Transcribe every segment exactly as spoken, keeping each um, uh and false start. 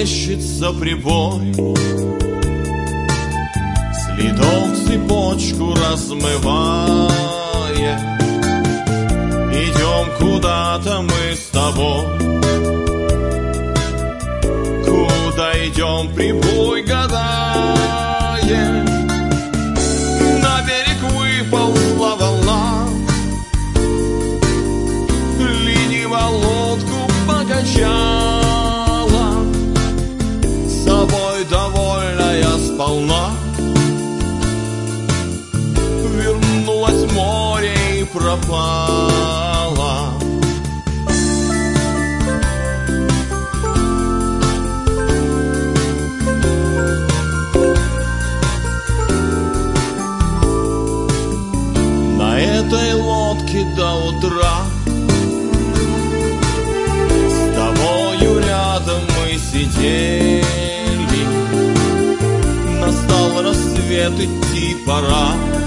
плещется прибой, следов цепочку размывая. Идем куда-то мы с тобой, куда идем, прибой гадая. На берег выползла волна, лениво лодку покачала, собой довольная сполна. Вернулась в море и пропала. На этой лодке до утра с тобою рядом мы сидели. Настал рассвет, идти пора,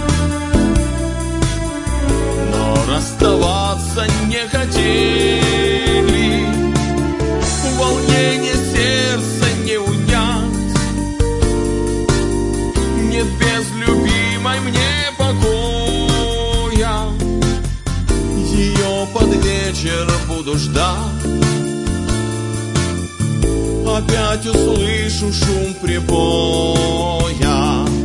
но расставаться не хотели. Волнение сердца не унять, нет без любимой мне покоя. Ее под вечер буду ждать, опять услышу шум прибоя.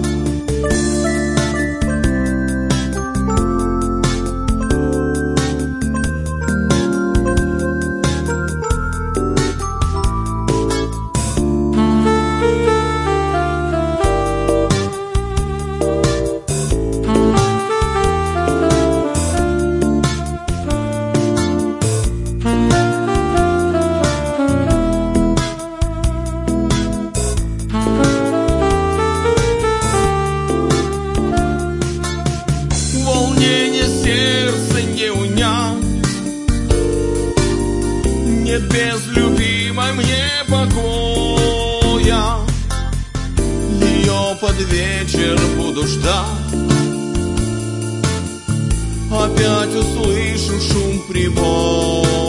Нет без любимой мне покоя. Ее под вечер буду ждать, опять услышу шум прибоя.